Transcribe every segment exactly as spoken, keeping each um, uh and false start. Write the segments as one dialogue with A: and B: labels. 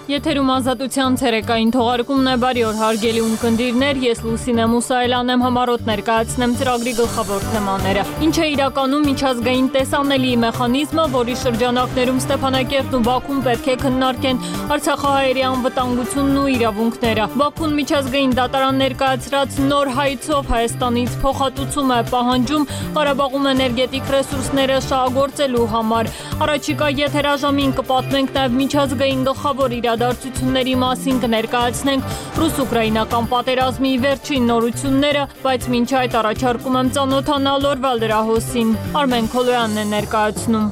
A: Եթերում ազատության ցերեկային թողարկումն է, բարի օր հարգելի ունկնդիրներ, ես Լուսինե Մուսայելyan եմ, համառոտ ներկայացնեմ ծրագրի գլխավոր թեմաները։ Ինչ է իրականում միջազգային տեսանելի մեխանիզմը, որի շրջանակներում Ստեփանակերտն ու Բաքուն պետք է քննարկեն Արցախահայերի անվտանգությունն ու իրավունքները։ Բաքուն միջազգային դատարան ներկայացրած նոր հայցով Հայաստանից փոխհատուցում է պահանջում Ղարաբաղում էներգետիկ ռեսուրսները շահագործելու համար։ Առաջիկա եթերաժամին կպատմենք նաև միջազգային գլխավոր իրադարձությունների մասին կներկայացնենք ռուս-ուկրաինական պատերազմի վերջին նորությունները, բայց մինչ այդ առաջարկում եմ ծանոթանալ օրվա լրահոսին։ Արմեն Քոլոյանն է ներկայացնում։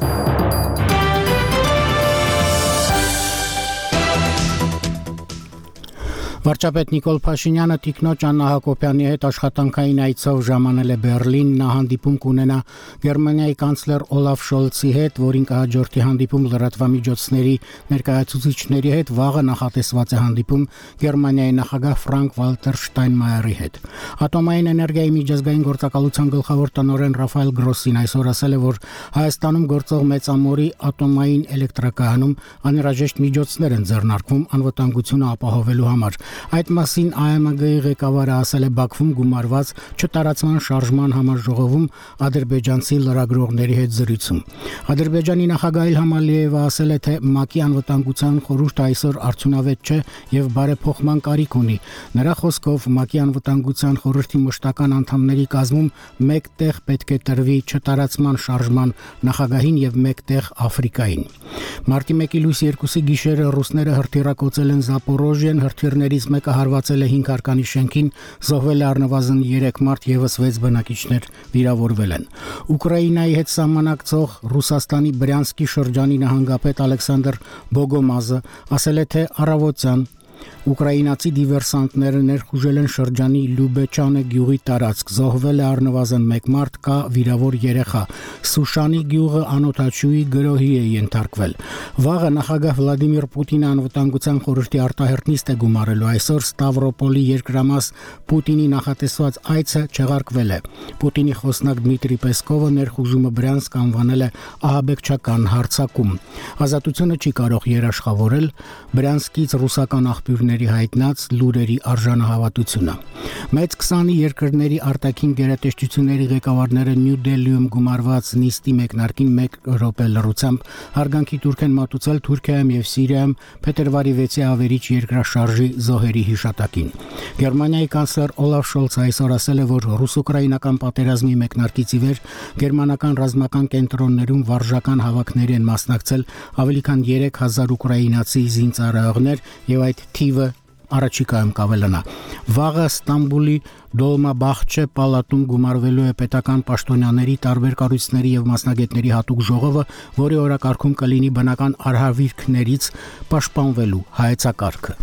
B: Վարչապետ Նիկոլ Փաշինյանը տիկնոջ Աննա Հակոբյանի հետ աշխատանքային այցով ժամանել է Բեռլին, նա հանդիպում կունենա Գերմանիայի կանցլեր Օլաֆ Շոլցի հետ, որին կհաջորդի հանդիպում լրատվամիջոցների ներկայացուցիչների հետ, վաղը նախատեսված է հանդիպում Գերմանիայի նախագահ Ֆրանկ Վալտեր Շտայնմայերի հետ։ Ատոմային էներգիայի միջազգային գործակալության գլխավոր տնօրեն Ռաֆայել Գրոսին այսօր ասել է, որ Հայաստանում գործող մեծամորի ատոմային էլեկտրակայանում անհրաժեշտ միջոցներ են ձեռնարկվում անվտանգությունը ապահովելու համար։ Այդ մասին Ա Էմ Գ-ի ղեկավարը ասել է Բաքվում գումարված չտարածման շարժման համաժողովում ադրբեջանցի լրագրողների հետ զրույցում։ Ադրբեջանի նախագահ Իլհամ Ալիևը ասել է, թե ՄԱԿ-ի անվտանգության խորհուրդը այսօր արդյունավետ չէ եւ բարեփոխման կարիք ունի։ Նրա խոսքով ՄԱԿ-ի անվտանգության խորհրդի մշտական անդամների կազմում մեկ տեղ պետք է տրվի չտարածման շարժման նախագահին եւ մեկ տեղ Աֆրիկային։ Մարտի մեկի լույս երկուսի գիշերը ռուսները հրթիռակոծել են Զապորոժիեն, հրթիռներից մեկը հարվածել է հինգ հարկանի շենքին, զոհվել է առնվազն երեք մարդ, եւս վեց բնակիչներ վիրավորվել են։ Ուկրաինայի հետ սահմանակցող Ռուսաստանի Բրյանսկի շրջանի նահանգապետ Ալեքսանդր Բոգոմազը ասել է, թե առավոտյան ուկրաինացի դիվերսանտները ներխուժել են շրջանի Լյուբեչանը գյուղի տարածք, զոհվել է առնվազն մեկ մարդ, կա վիրավոր երեխա։ Սուշանի գյուղը անօթաչուի գրոհի է ենթարկվել։ Վաղը նախագահ Վլադիմիր Պուտինը անվտանգության խորհրդի արտահերտ նիստ է գումարելու, այսօր Ստավրոպոլի երկրամաս Պուտինի նախատեսված այցը չեղարկվել է։ Պուտինի խոսնակ Դմիտրի Պեսկովը ներխուժումը Բրյանսկ անվանել է ահաբեկչական հարձակում։ Ազատությունը չի կարող երաշխավորել Բրյանսկից ռուսական աղբյուրների հայտնած լուրերի արժանահավատությունը։ Մեծ քսանի երկրների արտաքին գերատեսչությունների ղեկավարները Նյու Դելիում գումարված նիստի մեկնարկին մեկ րոպե լռությամբ հարգանքի տուրք են մատուցել Թուրքիայում եւ Սիրիայում փետրվարի վեցի ավերիչ երկրաշարժի զոհերի հիշատակին։ Գերմանիայի կանցլեր Օլաֆ Շոլցը այսօր ասել է, որ ռուս-ուկրաինական պատերազմի մեկնարկից ի վեր գերմանական ռազմական կենտրոններում վարժական հավաքների են մասնակցել ավելի քան երեք հազար ուկրաինացի զինծառայողներ եւ այդ թիվը առաջիկայում կավելանա։ Վաղը Ստամբուլի Դոլմաբախչե պալատում գումարվելու է պետական պաշտոնյաների, տարբեր կառույցների եւ մասնագետների հատուկ ժողովը, որի օրակարգում կլինի բնական արհավիրքներից պաշտպանվելու հայեցակարգը։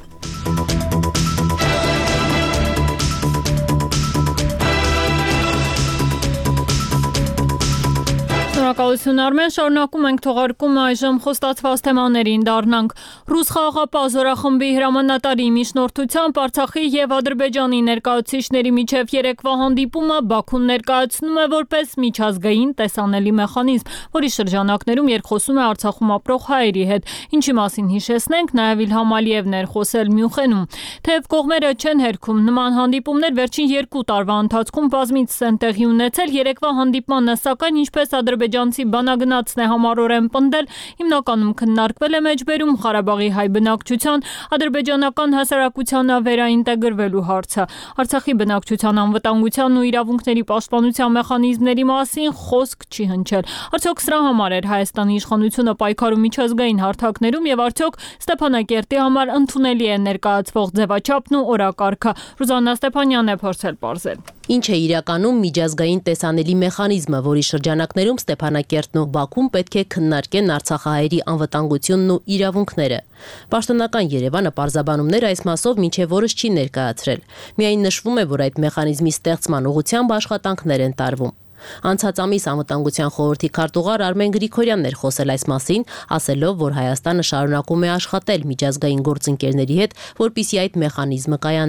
A: Շնորհակալություն Արմեն, շարունակում ենք թողարկումը, այժմ խոստացված թեմաներին դառնանք։ Ռուս խաղաղապահ զորախմբի հրամանատարի միջնորդությամբ Արցախի եւ Ադրբեջանի ներկայացուցիչների միջև երեկվա հանդիպումը Բաքուն ներկայացնում է որպես միջազգային տեսանելի մեխանիզմ, որի շրջանակներում երկխոսում է Արցախում ապրող հայերի հետ, ինչի մասին հիշեցնենք, նաեւ Իլհամ Ալիևն էր խոսել Մյունխենում։ Թեև կողմերը չեն հերքում, նման հանդիպումներ վերջին երկու տարվա ընթացքում բազմիցս են տեղի ունեցել, երեկվա հանդիպմանը սակայն ինչպես ադրբեջանցի բանագնացն է համառորեն պնդել, հիմնականում քննարկվել է մեջբերում Ղարաբաղի հայ բնակչության ադրբեջանական հասարակությանը վերաինտեգրվելու հարցը։ Արցախի բնակչության անվտանգության ու իրավունքների պաշտպանության մեխանիզմների մասին խոսք չի հնչել։ Արդյոք սրա համար էր Հայաստանի իշխանությունը պայքարում միջազգային հարթակներում եւ արդյոք Ստեփանակերտի համար ընդունելի է ներկայացվող ձևաչափն ու օրակարգը։ Ռուզաննա Ստեփանյանն է փորձել պարզել։
C: Ինչ է իրականում միջազգային տեսանելի մեխանիզմը, որի շրջանակներում Ստեփանակերտն ու Բաքուն պետք է քննարկեն արցախահայերի անվտանգությունն ու իրավունքները։ Պաշտոնական Երևանը պարզաբանումներ այս մասով մինչև օրս չի ներկայացրել։ Միայն նշվում է, որ այդ մեխանիզմի ստեղծման ուղղությամբ աշխատանքներ են տարվում։ Անցած ամիս Անվտանգության խորհրդի քարտուղար Արմեն Գրիգորյանն էր խոսել այս մասին, ասելով, որ Հայաստանը շարունակում է աշխատել միջազգային գործընկերների հետ, որպեսզի այդ մեխանիզմը կայանա։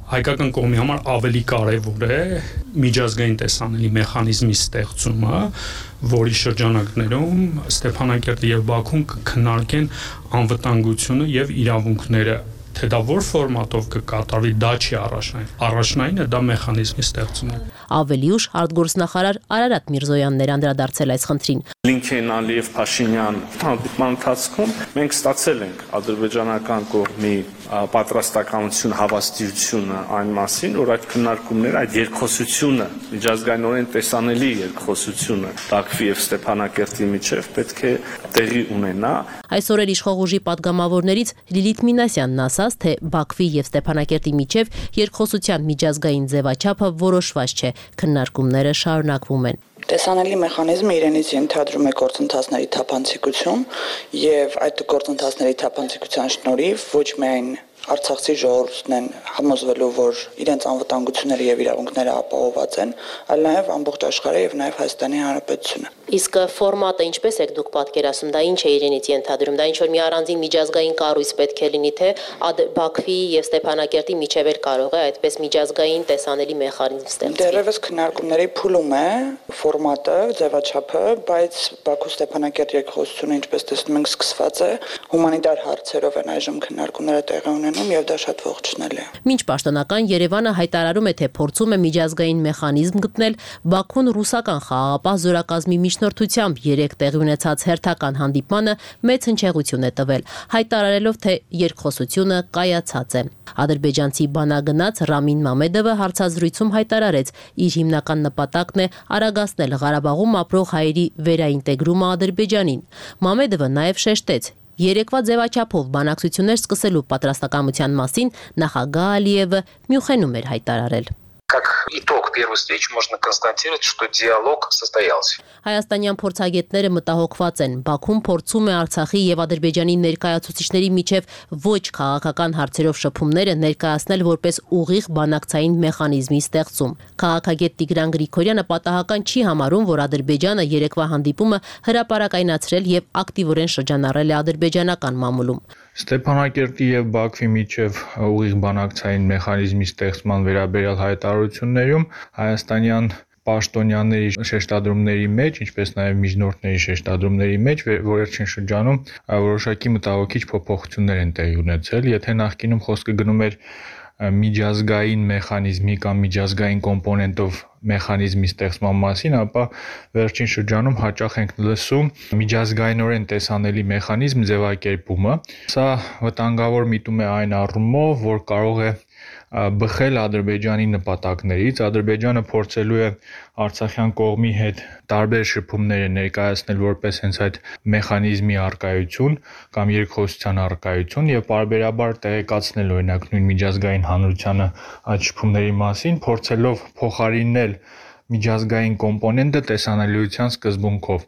D: Հայկական կողմի համար ավելի կարևոր է միջազգային տեսանելի մեխանիզմի ստեղծումը, որի շրջանակներում Ստեփանակերտը եւ Բաքուն կքննարկեն անվտանգությունը եւ իրավունքները, թե դա որ ֆորմատով կկատարվի, դա չի առաջնային։ Առաջնայինը դա մեխանիզմի ստեղծումն է։
C: Ավելի ուշ արտգործնախարար Արարատ Միրզոյանն էր անդրադարձել այս խնդրին։
E: Լինքեն Ալիև Փաշինյան հանդիպման ընթացքում մենք ստացել ենք ադրբեջանական կողմի պատրաստականություն, հավաստիությունը այն մասին, որ այդ քննարկումները, այդ երկխոսությունը, միջազգայինորեն տեսանելի երկխոսությունը Բաքվի եւ Ստեփանակերտի միջև պետք է տեղի ունենա։
C: Այսօր իշխող ուժի падգամավորներից Լիլիթ Մինասյանն ասաց, թե Բաքվի եւ Ստեփանակերտի միջև երկխոսության միջազգային ձևաչափը որոշված չէ, քննարկումները շարունակվում են։
F: Տեսանելի մեխանիզմը իրենից ենթադրում է գործընթացների թափանցիկություն եւ այդ գործընթացների թափանցիկության շնորհիվ ոչ միայն Արցախցի ժողովուրդն են համոզվելու, որ իրենց անվտանգությունները եւ իրավունքները ապահովված են, այլ նաեւ ամբողջ աշխարհը եւ նաեւ Հայաստանի Հանրապետությունը։
C: Իսկ ֆորմատը ինչպես եք դուք պատկերացնում, դա ինչ է իրենից ենթադրում, դա ինչ որ մի առանձին միջազգային կառույց պետք է լինի, թե Բաքվի եւ Ստեփանակերտի միջև էլ կարող է այդպես միջազգային տեսանելի մեխանիզմ ստեղծվել։
F: Դեռևս քննարկումների փուլում է ֆորմատը, ձևաչափը, բայց Բաքու-Ստեփանակերտ երկխոսությունը, ինչպես տեսնում ենք, սկսված է, հումանիտար հարցերով են այժմ քննարկումները տեղի ունենում եւ դա շատ ողջունելի է։
C: Մինչ պաշտոնական Երևանը հայտարարում է, թե փորձում է միջազգային մեխանիզմ գտնել, Բաքուն ռուսական խաղաղապահ զորակազմի միջնորդությամբ երեք տեղի ունեցած հերթական հանդիպմանը մեծ հնչեղություն է տվել, հայտարարելով, թե երկխոսությունը կայացած է։ Ադրբեջանցի բանագնաց Ռամին Մամեդովը հարցազրույցում հայտարարեց, իր հիմնական նպատակն է արագացնել Ղարաբաղում ապրող հայերի վերաինտեգրումը Ադրբեջանին։ Մամեդովը նաև շեշտեց, երեկվա ձևաչափով բանակցություններ սկսելու պատրաստակամության մասին նախագահ Ալիևը Մյունխենում էր հայտարարել։
G: Как итог первой встречи можно констатировать, что диалог состоялся.
C: Հայաստանյան փորձագետները մտահոգված են, Բաքուն փորձում է Արցախի եւ Ադրբեջանի ներկայացուցիչների միջև ոչ քաղաքական հարցերով շփումները ներկայացնել որպես ուղիղ բանակցային մեխանիզմի ստեղծում։ Քաղաքագետ Տիգրան Գրիգորյանը պատահական չի համարում, որ Ադրբեջանը երեկվա հանդիպումը հրապարակայնացրել եւ ակտիվորեն շրջանառել է ադրբեջանական մամուլում։
H: Ստեփանակերտի եւ Բաքվի միջև ուղիղ բանակցային մեխանիզմի ստեղծման վերաբերյալ հայտարարություններում հայաստանյան պաշտոնյաների շեշտադրումների մեջ, ինչպես նաև միջնորդների շեշտադրումների մեջ վերջին շրջանում որոշակի մտահոգիչ փոփոխություններ են տեղի ունեցել, եթե նախկինում խոսքը գնում էր միջազգային մեխանիզմի կամ միջազգային կոմպոնենտով մեխանիզմի ստեղծման մասին, ապա վերջին շրջանում հաճախ ենք լսում միջազգայինորեն տեսանելի մեխանիզմ ձևակերպումը։ Սա վտանգավոր միտում է այն առումով, որ կարող է բխել Ադրբեջանի նպատակներից։ Ադրբեջանը փորձելու է Արցախյան կողմի հետ տարբեր շփումներ ներկայացնել որպես հենց այդ մեխանիզմի առկայություն կամ երկխոսության առկայություն եւ պարբերաբար տեղեկացնել օրինակ նույն միջազգային հանրությանը այդ շփումների մասին, փորձելով փոխարինել միջազգային կոմպոնենտը տեսանելիության սկզբունքով։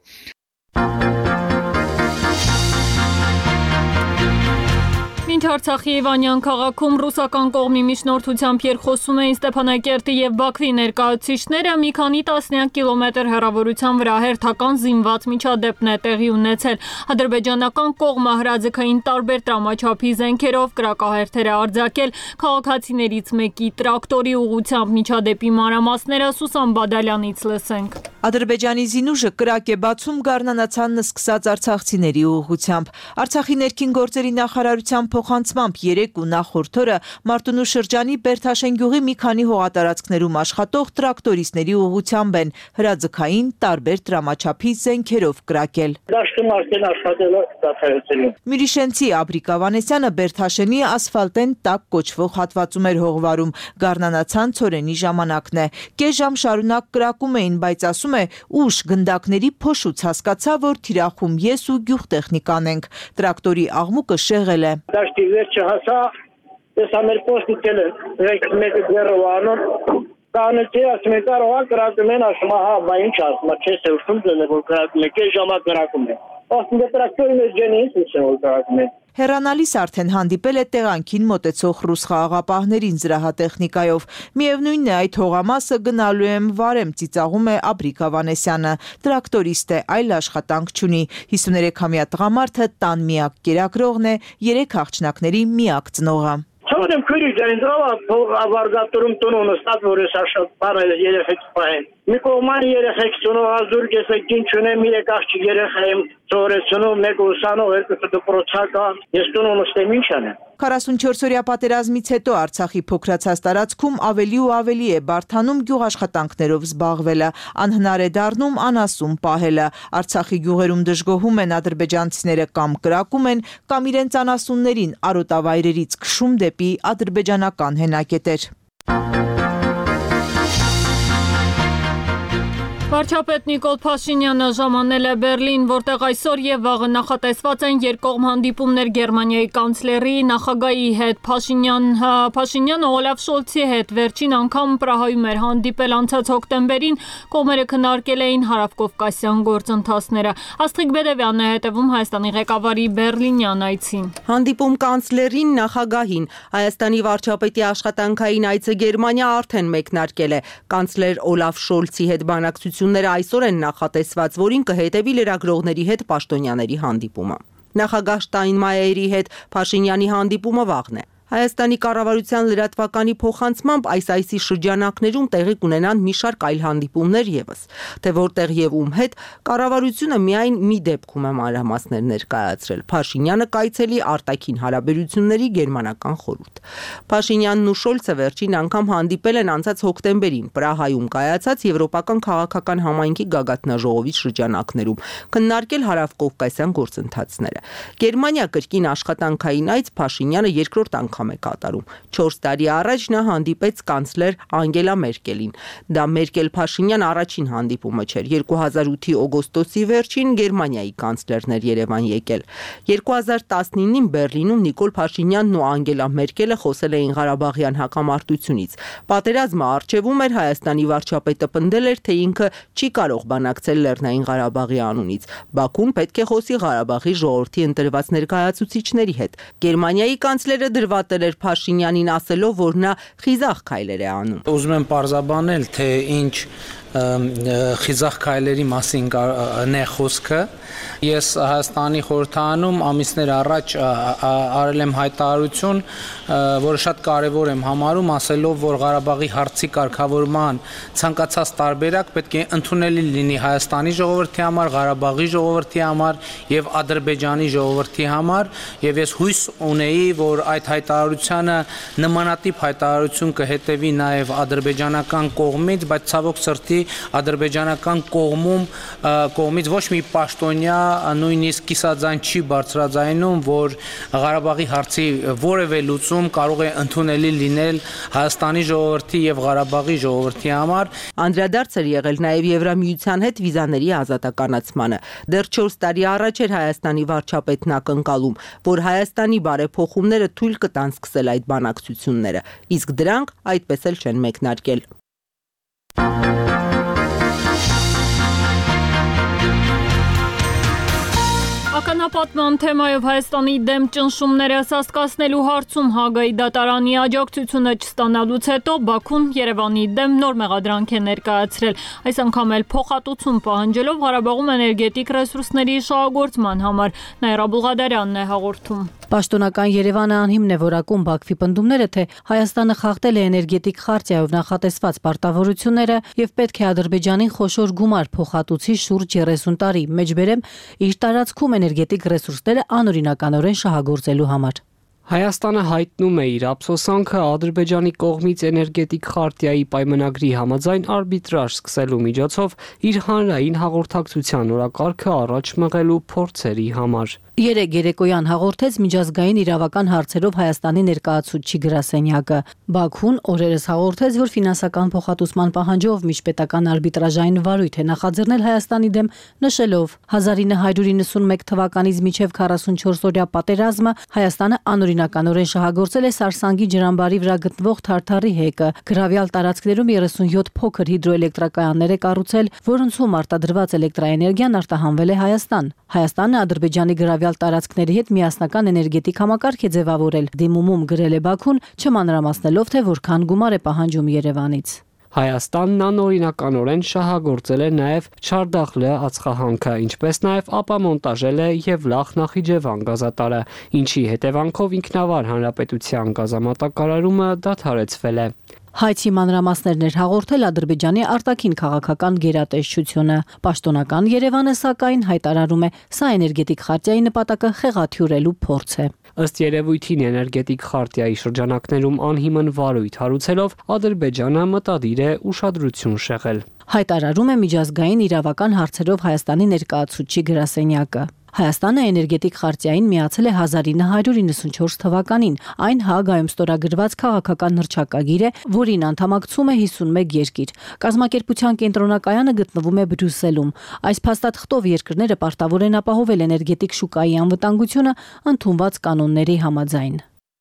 A: Մինչ Արցախի Իվանյան քաղաքում ռուսական կողմի միջնորդությամբ երկխոսում էին Ստեփանակերտի եւ Բաքվի ներկայացուցիչները, մի քանի տասնյակ կիլոմետր հեռավորության վրա հերթական զինված միջադեպն է տեղի ունեցել։ Ադրբեջանական կողմը հրաձգային տարբեր տրամաչափի զենքերով կրակահերթեր է արձակել քաղաքացիներից մեկի տրակտորի ուղղությամբ միջադեպի մանրամասները Սուսան Բադալյանից լսենք։
I: Ադրբեջանի զինուժը կրակ է բացում գառնանացանն սկսած արցախցիների ուղղությամբ։ Արցախի ներքին գործերի նախարարության փոխանցմամբ երեք ու նախորդ օրը Մարտունու շրջանի Բերթաշեն գյուղի մի քանի հողատարածքներում աշխատող տրակտորիստների ուղղությամբ են հրաձգային տարբեր տրամաչափի զենքերով կրակել։
J: Դաշտում արդեն աշխատել է դատարեցել։
I: Միրիշենցի Աբրիկ Ավանեսյանը Բերթաշենի ասֆալտեն տակ կոչվող հատվածում էր հողվարում։ Գառնանացան ցորենի ժամանակն է։ Կես ժամ շարունակ կրակում էին, բայց ասում է ուշ գնդակների փոշուց հասկացա, որ թիրախում ես ու գյուղտեխնիկան ենք։ Տրակտորի աղմուկը շեղել է։
J: Դաշտի վերջը հասա, ես ամեր պոստի տել եմ, մեկը ձեռով անում, կանեցի ասում է կարող է կրակում են, ասում է, հա, բա ինչ ասում է, չես է ուշում դել է, որ կրակում է, կես ժամա կրակում է։ Ասում է տրակտորին է ջենի ինձ ուշ է, որ կրակում է։
I: Հեռանալիս արդեն հանդիպել է տեղանքին մոտեցող ռուս խաղաղապահներին զրահատեխնիկայով։ Միևնույնն է, այդ հողամասը գնալու եմ վարեմ, ծիծաղում է Աբրիկ Ավանեսյանը։ Տրակտորիստ է, այլ աշխատանք չունի։ հիսուներեքամյա տղամարդը տան միակ կերակրողն է, երեք աղջնակների միակ ծնողը։
J: Թողնեմ քույրի ջան, դրա ավարտատուրում տոնը ստատ որ էս աշատ բաները երեխեք պահեն։ Մի կողման երեխեք ծնող ազուր կեսեք ինչ ունեմ երեք աղջիկ երեխայեմ ծորեցնում մեկ ուսանող երկու դպրոցական ես տոնը ստեմ ինչ անեմ։
I: քառասունչորս-օրյա պատերազմից հետո Արցախի փոքրացած տարածքում ավելի ու ավելի է բարդանում գյուղաշխատանքներով զբաղվելը, անհնար է դառնում անասուն պահելը։ Արցախի գյուղերում դժգոհում են ադրբեջանցիները կամ կրակում են, կամ իրենց անասուններին արոտավայրերից քշում դեպի ադրբեջանական հենակետեր։
A: Վարչապետ Նիկոլ Փաշինյանը ժամանել է Բերլին, որտեղ այսօր եւ վաղը նախատեսված են երկկողմ հանդիպումներ Գերմանիայի կանցլերի, նախագահի հետ։ Փաշինյան, Փաշինյանը Օլաֆ Շոլցի հետ վերջին անգամ Պրահայում էր հանդիպել անցած հոկտեմբերին, կողմերը քննարկել էին հարավկովկասյան գործընթացները։ Աստղիկ Բեդևյանն է հետևում Հայաստանի ղեկավարի Բերլինյան այցին։
K: Հանդիպում կանցլերին, նախագահին։ Հայաստանի վարչապետի աշխատանքային այցը Գերմանիա արդեն մեկնարկել է։ Կանցլեր Օլաֆ Շոլցի հետ բանակցությունները այսօր են նախատեսված, որին կհետևի լրագրողների հետ պաշտոնյաների հանդիպումը։ Նախագահ Շտայնմայերի հետ Փաշինյանի հանդիպումը վաղն է։ Հայաստանի կառավարության լրատվականի փոխանցմամբ այս այսի շրջանակներում տեղի կունենան մի շարք այլ հանդիպումներ եւս, թե որտեղ եւ ում հետ կառավարությունը միայն մի դեպքում է մանրամասներ ներկայացրել։ Փաշինյանը կայցելի արտաքին հարաբերությունների գերմանական խորհուրդ։ Փաշինյանն ու Շոլցը վերջին անգամ հանդիպել են անցած հոկտեմբերին Պրահայում կայացած Եվրոպական քաղաքական համայնքի գագաթնաժողովի շրջանակներում, քննարկել հարավկովկասյան գործընթացները։ Գերմանիա կրկին աշխատանքային այց Փաշինյանը երկրորդ անգամ է կատարում։ չորս տարի առաջ նա հանդիպեց կանցլեր Անգելա Մերկելին։ Դա Մերկել-Փաշինյան առաջին հանդիպումը չէր։ երկու հազար ութի օգոստոսի վերջին Գերմանիայի կանցլերն էր Երևան եկել։ երկու հազար տասնինին Բերլինում Նիկոլ Փաշինյանն ու Անգելա Մերկելը խոսել էին Ղարաբաղյան հակամարտությունից։ Պատերազմը առջևում էր, Հայաստանի վարչապետը պնդել էր, թե ինքը չի կարող բանակցել Լեռնային Ղարաբաղի անունից։ Բաքուն պետք է խոսի Ղարաբաղի ժողովրդի ընտրված ներկայացուցիչների հետ։ Գերմանիայի կանցլերը դրված էր Փաշինյանին ասելով, որ նա խիզախ քայլեր է անում։
L: Ուզում եմ պարզաբանել, թե ինչ խիզախ քայլերի մասին է խոսքը։ Ես Հայաստանի խորհրդարանում ամիսներ առաջ արել եմ հայտարարություն, որը շատ կարևոր եմ համարում, ասելով, որ Ղարաբաղի հարցի կարգավորման ցանկացած տարբերակ պետք է ընդունելի լինի Հայաստանի ժողովրդի համար, Ղարաբաղի ժողովրդի համար եւ Ադրբեջանի ժողովրդի համար, եւ ես հույս ունեի, որ այդ հայտարարությանը նմանատիպ հայտարարություն կհետևի նաեւ ադրբեջանական կողմից, բայց ցավոք սրտի ադրբեջանական կողմում կողմից ոչ մի պաշտոնյա նույնիսկ կիսաձայն չի բարձրաձայնում, որ Ղարաբաղի հարցի որևէ լուծում կարող է ընդունելի լինել Հայաստանի ժողովրդի եւ Ղարաբաղի ժողովրդի համար։
K: Անդրադարձ էր եղել նաեւ Եվրամիության հետ վիզաների ազատականացմանը։ Դեռ չորս տարի առաջ էր Հայաստանի վարչապետն ակնկալում, որ Հայաստանի բարեփոխումները թույլ կտան սկսել այդ բանակցությունները, իսկ դրանք այդպես էլ չեն մեկնարկել։
A: Ականապատման թեմայով Հայաստանի դեմ ճնշումները սաստկացնելու հարցում Հագայի դատարանի աջակցությունը չստանալուց հետո Բաքուն Երևանի դեմ նոր մեղադրանք է ներկայացրել, այս անգամ էլ փոխհատուցում պահանջելով Ղարաբաղում էներգետիկ ռեսուրսների շահագործման համար։ Նաիրա Բուղադարյանն է հաղորդում։
M: Պաշտոնական Երևանը անհիմն է որակում Բաքվի պնդումները, թե Հայաստանը խախտել է էներգետիկ խարտիայով նախատեսված պարտավորությունները եւ պետք է Ադրբեջանին խոշոր գումար փոխհատուցի շուրջ երեսուն տարի, մեջբերեմ իր տարածքում էներգետիկ ռեսուրսները անօրինականորեն շահագործելու համար։
N: Հայաստանը հայտնում է իր ափսոսանքը Ադրբեջանի կողմից էներգետիկ խարտիայի պայմանագրի համաձայն արբիտրաժ սկսելու միջոցով իր հանրային հաղորդակցության օրակարգը առաջ մղելու փորձերի համար։
M: Երեկ երեկոյան հաղորդեց միջազգային իրավական հարցերով Հայաստանի ներկայացուցիչ գրասենյակը։ Բաքուն օրերս հաղորդեց, որ ֆինանսական փոխհատուցման պահանջով միջպետական արբիտրաժային վարույթ է նախաձեռնել Հայաստանի դեմ, նշելով հազար ինը հարյուր իննսունմեկ թվականից մինչև քառասունչորս-օրյա պատերազմը Հայաստանը անօրինականորեն շահագործել է Սարսանգի ջրամբարի վրա գտնվող Թարթարի հեկը, գրավյալ տարածքներում երեսունյոթ փոքր հիդրոէլեկտրակայաններ է կառուցել, որոնցում արտադրված էլեկտրաէներգիան արտահանվել է Հայաստան։ Հայաստանը Ադրբեջանի գրավյալ տարածքների հետ միասնական էներգետիկ համակարգ է ձևավորել։ Դիմումում գրել է Բաքուն, չմանրամասնելով, թե որքան գումար է պահանջում Երևանից։
N: Հայաստանն անօրինականորեն շահագործել է նաև Չարդախլը ածխահանքը, ինչպես նաև ապամոնտաժել է Եվլախ Նախիջևան գազատարը, ինչի հետևանքով ինքնավար հանրապետության գազամատակարարումը դադարեցվել է։
M: Հայցի մանրամասներն էր հաղորդել Ադրբեջանի արտաքին քաղաքական գերատեսչությունը։ Պաշտոնական Երևանը սակայն հայտարարում է, սա էներգետիկ խարտիայի նպատակը խեղաթյուրելու փորձ է։
N: Ըստ երևույթին էներգետիկ խարտիայի շրջանակներում անհիմն վարույթ հարուցելով Ադրբեջանը մտադիր է ուշադրություն շեղել։
M: Հայտարարում է միջազգային իրավական հարցերով Հայաստանի ներկայացուցիչ գրասենյակը։ Հայաստանը էներգետիկ խարտիային միացել է հազար ինը հարյուր իննսունչորս թվականին։ Այն Հաագայում ստորագրված քաղաքական հռչակագիր է, որին անդամակցում է հիսունմեկ երկիր։ Կազմակերպության կենտրոնակայանը գտնվում է Բրյուսելում։ Այս փաստաթղթով երկրները պարտավոր են ապահովել էներգետիկ շուկայի անվտանգությունը ընդունված կանոնների համաձայն։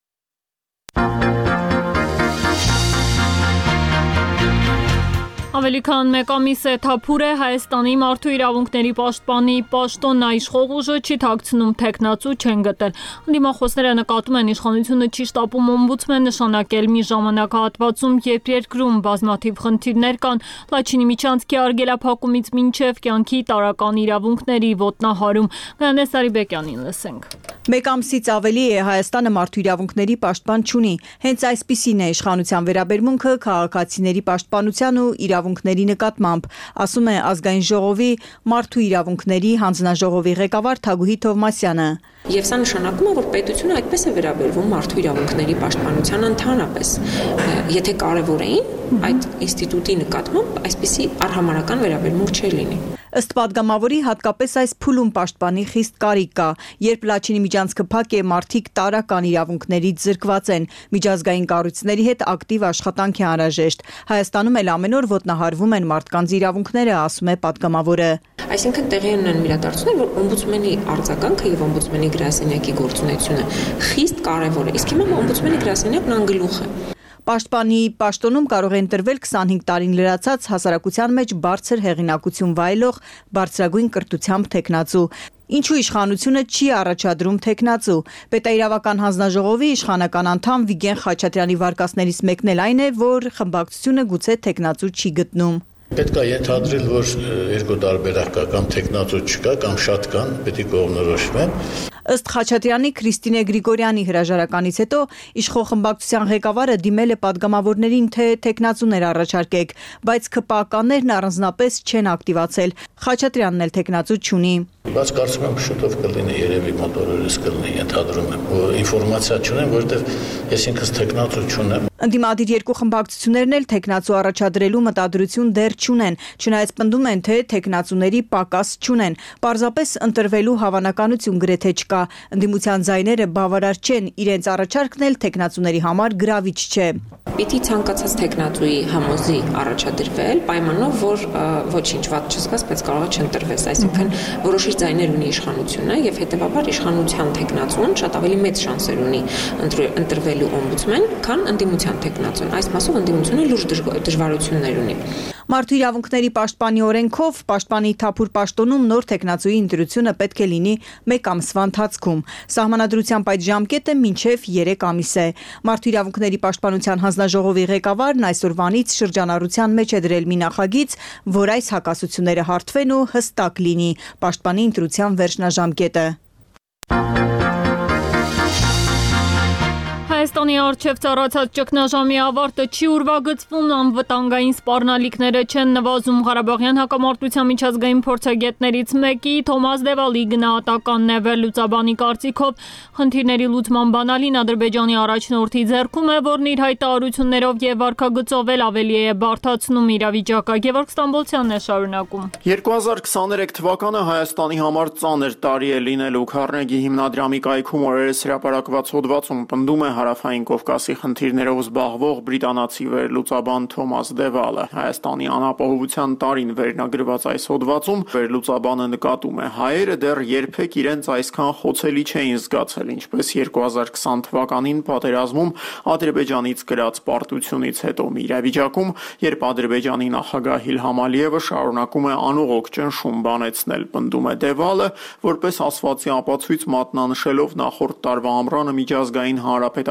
A: Ավելի քան մեկ ամիս է թափուր է Հայաստանի մարդու իրավունքների պաշտպանի պաշտոնն իշխող ուժը չի թաքցնում թեկնածու չեն գտել։ Ընդդիմախոսները նկատում են իշխանությունը չի շտապում օմբուդսմեն նշանակել մի ժամանակահատվածում, երբ երկրում բազմաթիվ խնդիրներ կան, Լաչինի միջանցքի արգելափակումից մինչև կյանքի տարրական իրավունքների ոտնահարում։ Գայանե Սարիբեկյանին լսենք։
I: Մեկ ամսից ավելի է Հայաստանը մարդու իրավունքների պաշտպան չունի։ Հենց այսպիսին է իշխանության վերաբերմունքը քաղաքացիների պաշտպանության ու իրավունքների նկատմամբ, ասում է Ազգային ժողովի մարդու իրավունքների հանձնաժողովի ղեկավար Թագուհի Թովմասյանը։
O: Եվ սա նշանակում է, որ պետությունը այդպես է վերաբերվում մարդու իրավունքների պաշտպանությանը ընդհանրապես։ Եթե կարևոր էին, այդ ինստիտուտի նկատմամբ այսպիսի արհամարհական վերաբերմունք չէր լինի։ Ըստ падգամավորի հատկապես այս փուլում պաշտպանի խիստ կարիք կա, երբ Լաչինի միջանցքը փակ է, մարդիկ տարրական իրավունքներից զրկված են, միջազգային կառույցների հետ ակտիվ աշխատանք է անհրաժեշտ։ Հայաստանում էլ ամեն օր ոտնահարվում են մարդկանց իրավունքները, ասում է падգամավորը։ Այսինքն տեղի ունեն իրադարձություններ, որ օմբուդսմենի արձագանքը եւ օմբուդսմենի գրասենյակի գործունեությունը խիստ կարեւոր է։ Իսկ հիմա օմբուդսմենի գրասենյակն անգլուխ է։ Պաշտպանի պաշտոնում կարող է ընտրվել քսանհինգ տարին լրացած հասարակության մեջ բարձր հեղինակություն վայելող բարձրագույն կրթությամբ թեկնածու։ Ինչու իշխանությունը չի առաջադրում թեկնածու։ Պետաիրավական հանձնաժողովի իշխանական անդամ Վիգեն Խաչատրյանի վարկածներից մեկն էլ այն է, որ խմբակցությունը գուցե թեկնածու չի գտնում։
P: Պետք է ենթադրել, որ երկու տարբերակ կա, կամ թեկնածու չկա, կամ շատ կան, պետք է կողմնորոշվեն։ Ըստ
I: Խաչատրյանի Քրիստինե Գրիգորյանի հրաժարականից հետո իշխող խմբակցության ղեկավարը դիմել է падգամավորներին, թե թեկնածուներ առաջարկեք, բայց ՔՊԱ-ականներն առանձնապես չեն ակտիվացել։ Խաչատրյանն էլ թեկնածու չունի։
P: Բայց կարծում եմ շուտով կլինի, երևի մոտորորից կլինի, ենթադրում եմ, որ ինֆորմացիա չունեմ, որովհետև ես ինքս թեկնածու չունեմ։
I: Ընդդիմադիր երկու խմբակցություններն էլ թեկնածու առաջադրելու մտադրություն դեռ չունեն, չնայած պնդում են, թե թեկնածուների պակաս չունեն։ Պարզապես ընտրվելու հավանականություն գրեթե չկա։ Ընդդիմության ձայները բավարար չեն, իրենց առաջարկն էլ թեկնածուների համար գրավիչ չէ։ Պիտի ցանկացած թեկնածուի համոզի առաջադրվել, պայմանով, որ ոչինչ վատ չզգաս, բայց կարող է չընտրվես, այսինքն որոշիչ ձայներ ունի իշխանությունը եւ հետեւաբար իշխանության թեկնածուն շատ ավելի մեծ շանսեր ունի ընտրվելու օմբուդսմեն, քան ընդդիմության թեկնածուն։ Այս մասով ընդդիմությունը լուրջ դժվարություններ ունի։ Մարդու իրավունքների պաշտպանի օրենքով պաշտպանի թափուր պաշտոնում նոր թեկնածուի ընտրությունը պետք է լինի մեկ ամսվա ընթացքում։ Սահմանադրությամբ այդ ժամկետը մինչև երեք ամիս է։ Մարդու իրավունքների պաշտպանության հանձնաժողովի ղեկավարն այսօրվանից շրջանառության մեջ է դրել մի նախագիծ, որ այս հակասությունները հարթվեն ու հստակ լինի պաշտպանի ընտրության վերջնաժամկետը։
A: Հայաստանի առջև ծառացած ճգնաժամի ավարտը չի ուրվագծվում, անվտանգային սպառնալիքները չեն նվազում։ Ղարաբաղյան հակամարտության միջազգային փորձագետներից մեկի Թոմաս Դևալի գնահատականն է վերլուծաբանի կարծիքով խնդիրների լուծման բանալին Ադրբեջանի առաջնորդի ձեռքում է, որն իր հայտարարություններով եւ վարքագծով էլ ավելի է բարդացնում իրավիճակը։ Գևորգ Ստամբոլցյանն է շարունակում։
Q: երկու հազար քսաներեք թվականը Հայաստանի համար ծանր տարի է լինելու։ Քարնեգի հիմնադրամի կայքում օրերս հրապարակված հոդվածում պնդում է Հարավային Կովկասի խնդիրներով զբաղվող բրիտանացի վերլուծաբան Թոմաս Դևալը։ Հայաստանի անապահովության տարին վերնագրված այս հոդվածում վերլուծաբանը նկատում է, հայերը դեռ երբեք իրենց այսքան խոցելի չէին զգացել, ինչպես երկու հազար քսան թվականին պատերազմում Ադրբեջանից կրած պարտությունից հետո մի իրավիճակում, երբ Ադրբեջանի նախագահ Իլհամ Ալիևը շարունակում է անողոք ճնշում բանեցնել, պնդում է Դևալը, որպես ասվածի ապացույց մատնանշելով նախորդ տարվա ամռանը միջազգային հանրապետական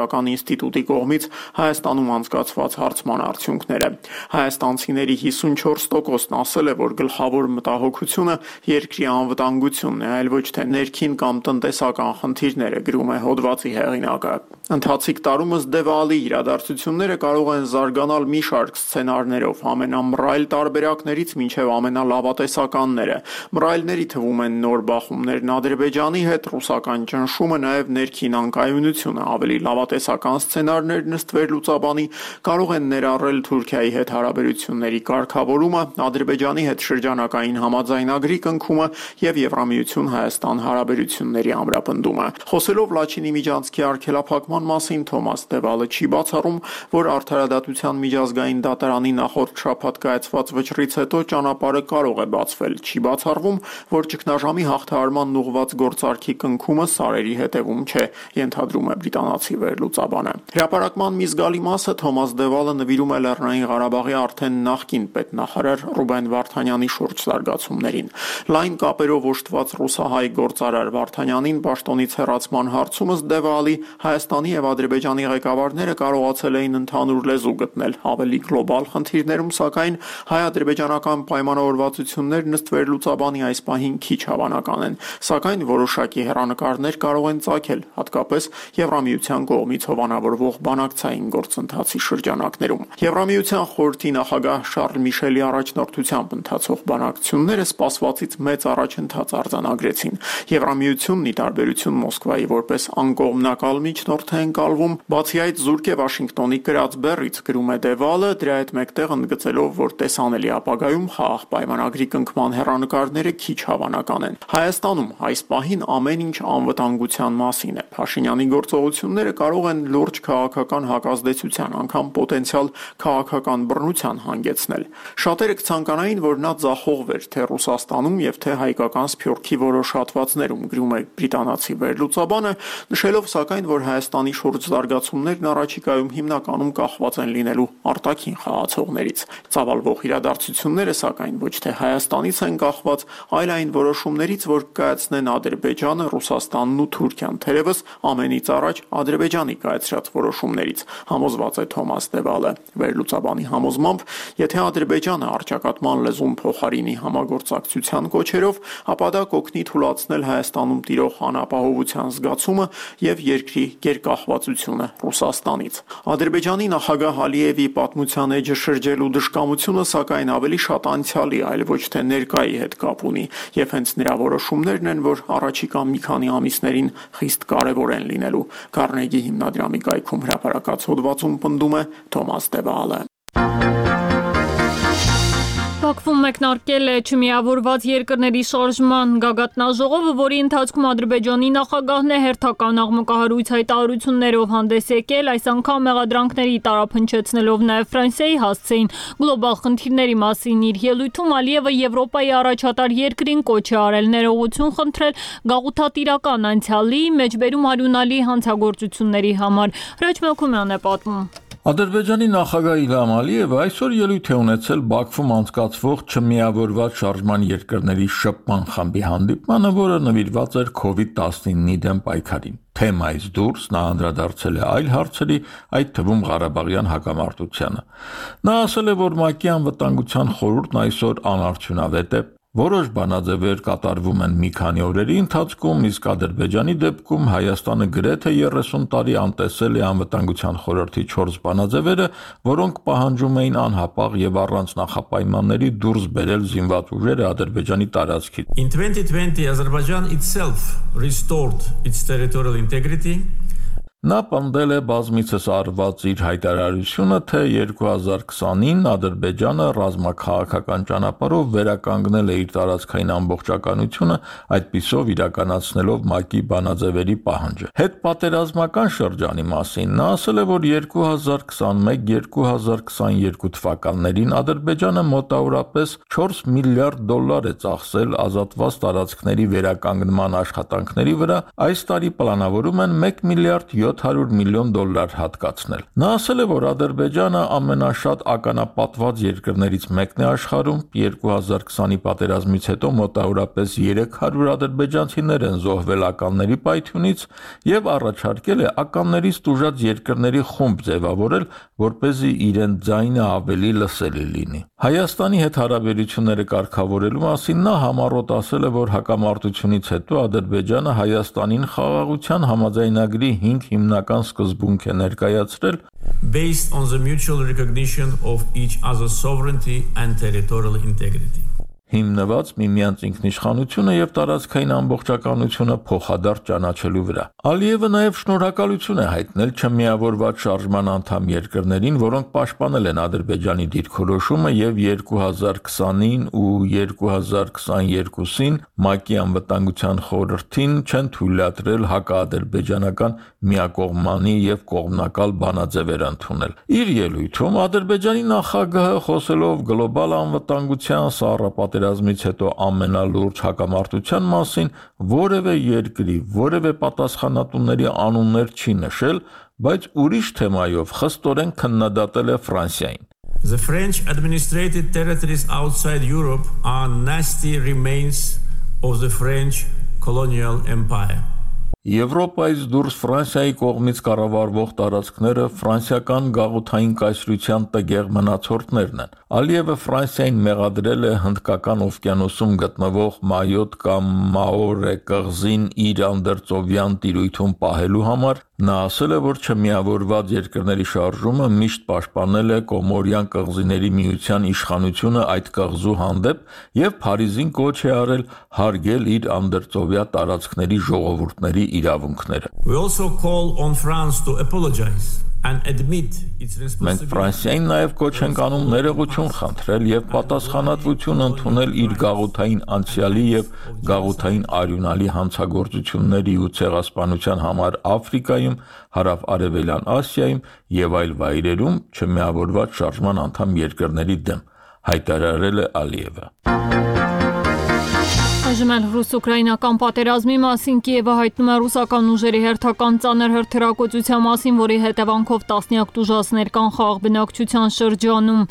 Q: գիտական ինստիտուտի կողմից Հայաստանում անցկացված հարցման արդյունքները։ Հայաստանցիների հիսունչորս տոկոսն ասել է, որ գլխավոր մտահոգությունը երկրի անվտանգությունն է, այլ ոչ թե ներքին կամ տնտեսական խնդիրները, գրում է հոդվածի հեղինակը։ Ընթացիկ տարում ըստ Դևալի իրադարձությունները կարող են զարգանալ մի շարք սցենարներով, ամենամռայլ տարբերակներից մինչև ամենալավատեսականները։ Մռայլների թվում են նոր բախումներն Ադրբեջանի հետ, ռուսական ճնշումը, նաև ներքին անկայունությունը։ Ավելի լավատեսական սցենարներն ըստ վերլուծաբանի կարող են ներառել Թուրքիայի հետ հարաբերությունների կարգավորումը, Ադրբեջանի հետ շրջանակային համաձայնագրի կնքումը եւ Եվրամիություն-Հայաստան հարաբերությունների ամրապնդումը։ Խոսելով Լաչինի միջանցքի արգելափակման մասին, Թոմաս Դևալը չի բացառում, որ արդարադատության միջազգային դատարանի նախորդ շաբաթ կայացված վճռից հետո ճանապարհը կարող է բացվել։ Չի բացառվում, որ ճգնաժամի հաղթահարման ուղղված գործարքի կնքումը սարերի հետևում չէ, ենթադրում է բրիտանացի վերլուծաբանը։ Հրապարակման մի զգալի մասը Թոմաս Դևալը նվիրում է Լեռնային Ղարաբաղի արդեն նախկին պետնախարար Ռուբեն Վարդանյանի շուրջ զարգացումներին։ Լայն կապերով օժտված ռուսահայ գործարար Վարդանյանին պաշտոնից հեռացման հարցում ըստ Դևալի Հայաստանի եւ Ադրբեջանի ղեկավարները կարողացել էին ընդհանուր լեզու գտնել։ Ավելի գլոբալ խնդիրներում, սակայն հայ-ադրբեջանական պայմանավորվածություններն ըստ վերլուծաբանի այս պահին քիչ հավանական են, սակայն որոշակի հեռանկարներ կարող են ծագել, հատկապես Եվրամիության կողմից հովանավորվող բանակցային գործընթացի շրջանակներում։ Եվրամիության խորհրդի նախագահ Շարլ Միշելի առաջնորդությամբ ընթացող բանակցությունները սպասվածից մեծ առաջընթաց արձանագրեցին։ Եվրամիությունն ի տարբերություն Մոսկվայի որպես անկողմնակալ միջնորդ է ընկալվում, բացի այդ զուրկ է Վաշինգտոնի կրած բեռից, գրում է Դևալը, դրա հետ մեկտեղ ընդգծելով, որ տեսանելի ապագայում խաղաղ պայմանագրի կնքման հեռանկարները քիչ հավանական են։ Հայաստանում այս պահին ամեն ինչ անվտանգության մասին է։ Փաշինյանի գործողությունները կարող են լուրջ քաղաքական հակազդեցության, անգամ պոտենցիալ քաղաքական բռնության հանգեցնել։ Շատերը կցանկանային, որ նա ձախողվեր թե Ռուսաստանում եւ թե հայկական սփյուռքի որոշ հատվածներում, գրում է բրիտանացի վերլուծաբանը, նշելով սակայն, որ Հայաստանի շուրջ զարգացումներն առաջիկայում հիմնականում կախված են լինելու արտաքին խաղացողներից։ Ծավալվող իրադարձությունները սակայն ոչ թե Հայաստանից են կախված, այլ այն որոշումներից, որ կայացնեն Ադրբեջանը, Ռուսաստանն ու Թուրքիան, թերևս ամենից առաջ Ադրբեջանի կայացրած որոշումներից, համոզված է Թոմաս Դևալը։ Վերլուծաբանի համոզմամբ, եթե Ադրբեջանը առճակատման լեզուն փոխարինի համագործակցության կոչերով, ապա դա կօգնի թույլատրել Հայաստանում տիրող անապահովության զգացումը եւ երկրի գերկախվածությունը Ռուսաստանից։ Ադրբեջանի նախագահ Ալիևի պատմության էջը շրջելու դժկամությունը սակայն ավելի շատ անցյալի, այլ ոչ թե ներկայի հետ կապ ունի, եւ հենց նրա որոշումներն են, որ առաջիկա մի քանի ամիսներին խիստ կարեւոր են լինելու։ Քարնեգի հիմնադրամի կայքում հրապարակած հոդվածում պնդում է Թոմաս Դևալը։
A: Բաքվում մեկնարկել է չմիավորված երկրների շարժման գագաթնաժողովը, որի ընթացքում Ադրբեջանի նախագահն է հերթական աղմկահարույց հայտարարություններով հանդես եկել, այս անգամ մեղադրանքների տարափնչեցնելով նաև Ֆրանսիայի հասցեին գլոբալ խնդիրների մասին իր ելույթում Ալիևը Եվրոպայի առաջատար երկրին կոչ է արել ներողություն խնդրել գաղութատիրական անցյալի մեջբերում արյունալի հանցագործությունների համար։ Հրաչ Մելքումյանն է պատմում։
R: Ադրբեջանի նախագահ Իլհամ Ալիևը այսօր ելույթ է ունեցել Բաքվում անցկացվող չմիավորված շարժման երկրների շփման խմբի հանդիպմանը, որը նվիրված էր քովիդ տասնինի դեմ պայքարին։ Թեմայից դուրս նա անդրադարձել է այլ հարցերի, այդ թվում Ղարաբաղյան հակամարտությանը։ Նա ասել է, որ ՄԱԿ-ի անվտանգության խորհուրդն այսօր անարդյունավետ է, որոշ բանաձևեր կատարվում են մի քանի օրերի ընթացքում, իսկ Ադրբեջանի դեպքում Հայաստանը գրեթե երեսուն տարի անտեսել է անվտանգության խորհրդի չորս բանաձևերը, որոնք պահանջում էին անհապաղ եւ առանց նախապայմանների դուրս բերել զինված ուժերը Ադրբեջանի տարածքից։
S: In twenty twenty, Azerbaijan itself restored its territorial integrity.
R: Նա պնդել է բազմիցս արված իր հայտարարությունը, թե երկու հազար քսանին Ադրբեջանը ռազմաքաղաքական ճանապարհով վերականգնել է իր տարածքային ամբողջականությունը, այդպիսով իրականացնելով ՄԱԿ-ի բանաձևերի պահանջը։ Հետպատերազմական շրջանի մասին նա ասել է, որ երկու հազար քսանմեկ երկու հազար քսաներկու թվականներին Ադրբեջանը մոտավորապես չորս միլիարդ դոլար է ծախսել ազատված տարածքների վերականգնման աշխատանքների վրա, այս տարի պլանավորում են մեկ միլիարդ յոթ յոթ հարյուր միլիոն դոլար հատկացնել։ Նա ասել է, որ Ադրբեջանը ամենաշատ ականապատված երկրներից մեկն է աշխարհում, երկու հազար քսանի պատերազմից հետո մոտավորապես երեք հարյուր ադրբեջանցիներ են զոհվել ականների պայթյունից եւ առաջարկել է ականներից տուժած երկրների խումբ ձևավորել, որպեսզի իրեն ձայնը ավելի լսելի լինի։ Հայաստանի հետ հարաբերությունները կարգավորելու մասին նա համառոտ ասել է, որ հակամարտությունից հետո Ադրբեջանը Հայաստանին խաղաղության համաձայնագրի հինգ հիմնական սկզբունք է ներկայացրել,
S: based on the mutual recognition of each other's sovereignty and territorial integrity.
R: Հիմնված միմյանց ինքնիշխանությունը եւ տարածքային ամբողջականությունը փոխադարձ ճանաչելու վրա։ Ալիևը նաեւ շնորհակալություն է հայտնել չմիավորված շարժման անդամ երկրներին, որոնք պաշտպանել են Ադրբեջանի դիրքորոշումը եւ երկու հազար քսանին ու երկու հազար քսաներկուսին ՄԱԿ-ի անվտանգության խորհրդին չեն թույլատրել հակաադրբեջանական միակողմանի եւ կողմնակալ բանաձևեր ընդունել։ Իր ելույթում Ադրբեջանի նախագահը խոսելով գլոբալ անվտանգության սառապատերազմից հետո ամենալուրջ հակամարտության մասին որևէ երկրի, որևէ պատասխանատուների անուններ չի նշել, բայց ուրիշ թեմայով խստորեն քննադատել է Ֆրանսիային։
S: The French administrated territories outside Europe are nasty remains of the French colonial empire.
R: Եվրոպայից դուրս Ֆրանսիայի կողմից կառավարվող տարածքները ֆրանսիական գաղութային կայսրության տգեղ մնացորդներն են։ Ալիևը Ֆրանսիային մեղադրել է Հնդկական օվկիանոսում գտնվող Մայոտ կամ Մաորե կղզին իր անդրծովյան տիրույթում պահելու համար։ Նա ասել է, որ չմիավորված երկրների շարժումը միշտ պաշտպանել է Կոմորյան կղզիների միության իշխանությունը այդ կղզու հանդեպ եւ Փարիզին կոչ է արել հարգել իր անդրծովյա տարածքների ժողովուրդների իրավունքները։
S: We also call on France to apologize and admit its responsibility.
R: Մենք Ֆրանսիային նաև կոչ ենք անում ներողություն խնդրել եւ պատասխանատվություն ընդունել իր գաղութային անցյալի եւ գաղութային արյունալի հանցագործությունների ու ցեղասպանության համար Աֆրիկայում, Հարավ-Արևելյան Ասիայում եւ այլ վայրերում չմիավորված շարժման անդամ երկրների դեմ, հայտարարել է Ալիևը։
A: Այժմ էլ ռուս-ուկրաինական պատերազմի մասին Կիևը հայտնում է ռուսական ուժերի հերթական ծանր հրթիռակոծության մասին, որի հետևանքով տասնյակ տուժածներ կան խաղաղ բնակչության շրջանում։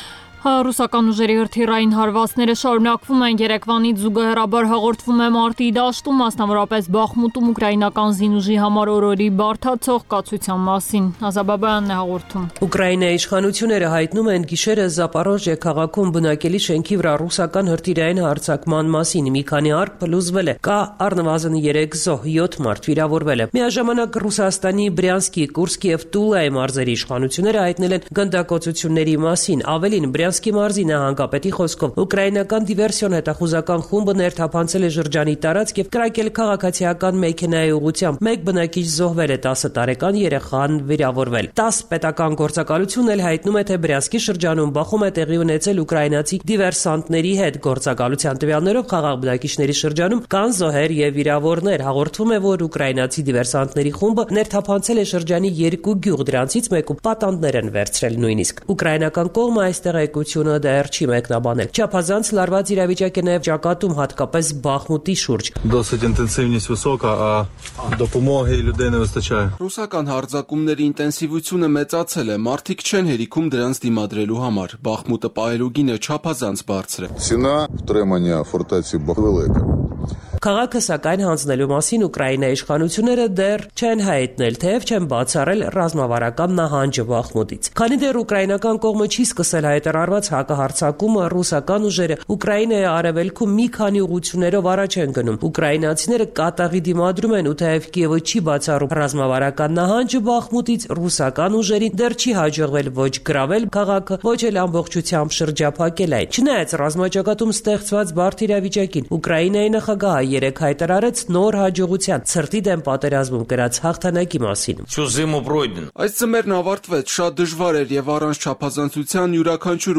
A: Ռուսական ուժերի հրթիռային հարվածները շարունակվում են, Երևանից զուգահեռաբար հաղորդվում է մարտի դաշտում, մասնավորապես Բախմուտում ուկրաինական զինուժի համար օրորի բարդացող կացության մասին։ Ազաբաբյանն է հաղորդում։
T: Ուկրաինայի իշխանությունները հայտնում են գիշերը Զապորոժյե քաղաքում բնակելի շենքի վրա ռուսական հրթիռային հարձակման մասին մի քանի արկ փլուզվել է, կա առնվազն երեք զոհ, յոթ մարդ վիրավորվել է։ Միաժամանակ Ռուսաստանի Բրյանսկի, Կուրսկի եւ Տուլայի մարզերի իշխանությունները հայտնել են գնդակոծությունների մասին, ավելին Բրյանսկի մարզի նահանգապետի խոսքով ուկրաինական դիվերսիոն հետախուզական խումբը ներթափանցել է շրջանի տարածք եւ կրակել քաղաքացիական մեքենայի ուղղությամբ մեկ բնակիչ զոհվել է, տասը տարեկան երեխան վիրավորվել։ տասը պետական գործակալություն էլ հայտնում է, թե Բրյանսկի շրջանում բախում է տեղի ունեցել ուկրաինացի դիվերսանտների հետ։ Գործակալության տվյալներով խաղաղ բնակիչների շրջանում կան զոհեր եւ վիրավորներ։ Հաղորդվում է, որ ուկրաինացի դիվերսանտների խումբը ներթափանցել է շրջանի երկու գյուղ, դրանցից մեկում պատանդներ են վերցրել նույնիսկ։ Ուկրաինական կողմը այստեղ եկությունը դեռ չի մեկնաբանել։ Չափազանց լարված իրավիճակ է նաև ճակատում, հատկապես Բախմուտի շուրջ։
U: Досить інтенсивність висока, а допомоги людей не вистачає.
V: Ռուսական հարձակումների ինտենսիվությունը մեծացել է, մարդիկ չեն հերիքում դրանց դիմադրելու համար։ Բախմուտը պահելու գինը չափազանց բարձր է։
W: Ціна втримання фортеці велика.
T: Քաղաքը սակայն հանձնելու մասին Ուկրաինայի իշխանությունները դեռ չեն հայտնել, թեև չեն բացառել ռազմավարական նահանջը Բախմուտից։ Քանի դեռ ուկրաինական կողմը չի սկսել հայտարարված հակահարձակումը, ռուսական ուժերը Ուկրաինայի արևելքում մի քանի ուղղություններով առաջ են գնում։ Ուկրաինացիները կատաղի դիմադրում են ու թեև Կիևը չի բացառում ռազմավարական նահանջը Բախմուտից, ռուսական ուժերին դեռ չի հաջողվել ոչ գրավել քաղաքը, ոչ էլ ամբողջությամբ շրջափակել այն։ Չնայած ռազմաճակատում ստեղծված բարդ իրավիճակին, Ուկրաինայի նախագահը երեք հայտարարեց նոր հաջողության ցրտի դեմ պատերազմում կրած հաղթանակի մասին։
V: Այս ձմեռն ավարտվեց, շատ դժվար էր եւ առանց չափազանցության յուրաքանչյուր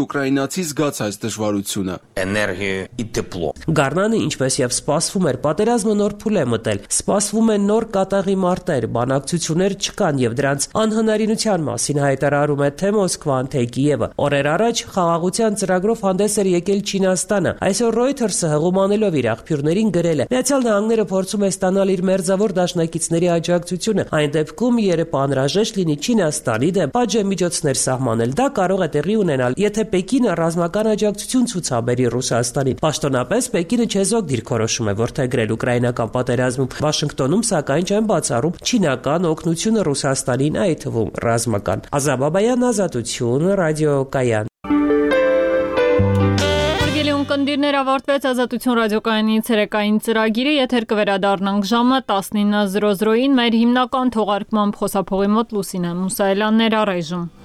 V: ուկրաինացի զգաց այս դժվարությունը։
B: Էներգիա и тепло։
T: Գառնանը, ինչպես եւ սպասվում էր, պատերազմը նոր փուլ է մտել։ Սպասվում են նոր կատաղի մարտեր, բանակցություններ չկան եւ դրանց անհնարինության մասին հայտարարում է թե Մոսկվան, թե Կիևը։ Օրեր առաջ խաղաղության ծրագրով հանդես էր եկել Չինաստանը։ Այսօր Reuters-ը հղումանելով իր աղբյուրներին գրել է. Միացյալ Նահանգները փորձում է ստանալ իր մերձավոր դաշնակիցների աջակցությունը, այն դեպքում, երբ անհրաժեշտ լինի Չինաստանի դեմ պատժամիջոցներ սահմանել։ Դա կարող է տեղի ունենալ, եթե Պեկինը ռազմական աջակցություն ցուցաբերի Ռուսաստանին։ Պաշտոնապես Պեկինը չեզոք դիրքորոշում է որդեգրել ուկրաինական պատերազմում։ Վաշինգտոնում սակայն չեն բացառում չինական օգնությունը Ռուսաստանին, այդ թվում ռազմական։ Ազատ Բաբայան, Ազատություն, ռադիոկայան։
A: Կնդիրներ ավարտվեց Ազատություն ռադիոկայանի ցերեկային ծրագիրը, եթեր կվերադառնանք ժամը տասնինը զրո զրոյին մեր հիմնական թողարկմամբ խոսափողի մոտ Լուսինե Մուսայելյանն էր առայժմ։